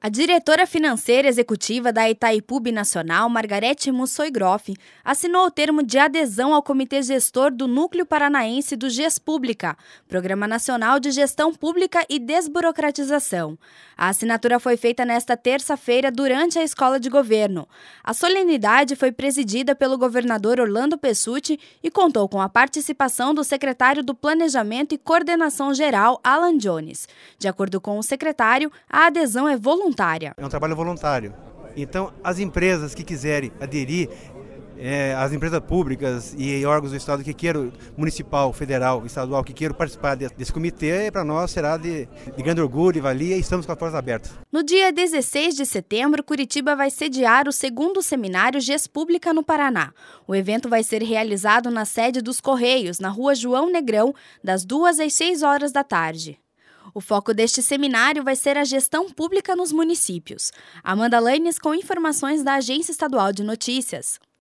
A diretora financeira executiva da Itaipu Binacional, Margarete Mussoigroff, assinou o termo de adesão ao Comitê Gestor do Núcleo Paranaense do GESPública, Programa Nacional de Gestão Pública e Desburocratização. A assinatura foi feita nesta terça-feira durante a Escola de Governo. A solenidade foi presidida pelo governador Orlando Pessutti e contou com a participação do secretário do Planejamento e Coordenação Geral, Alan Jones. De acordo com o secretário, a adesão é voluntária. É um trabalho voluntário. Então, as empresas que quiserem aderir, as empresas públicas e órgãos do Estado que queiram, municipal, federal, estadual, que queiram participar desse comitê, para nós será de grande orgulho e valia e estamos com as portas abertas. No dia 16 de setembro, Curitiba vai sediar o 2º Seminário GESPública no Paraná. O evento vai ser realizado na sede dos Correios, na Rua João Negrão, das 2 às 6 horas da tarde. O foco deste seminário vai ser a gestão pública nos municípios. Amanda Lanes com informações da Agência Estadual de Notícias.